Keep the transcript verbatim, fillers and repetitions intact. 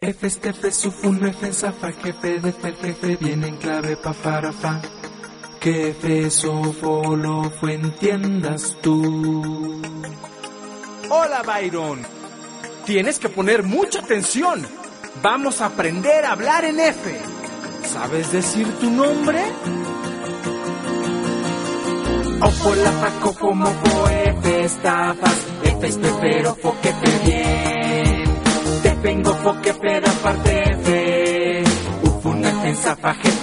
F, F, Sufun, F, Zafa, jefe, de F, jefe, viene en clave pa, para, fa. Que F, Sofo, lo fue, entiendas tú. Hola, Byron. Tienes que poner mucha atención. Vamos a aprender a hablar en F. ¿Sabes decir tu nombre? Ofo, la, fa, cofo, mofo, F, estafas, F, espero, fo, que te bien. Te vengo, fo, que peda, parte F. Ufun, F, Zafa, jefe,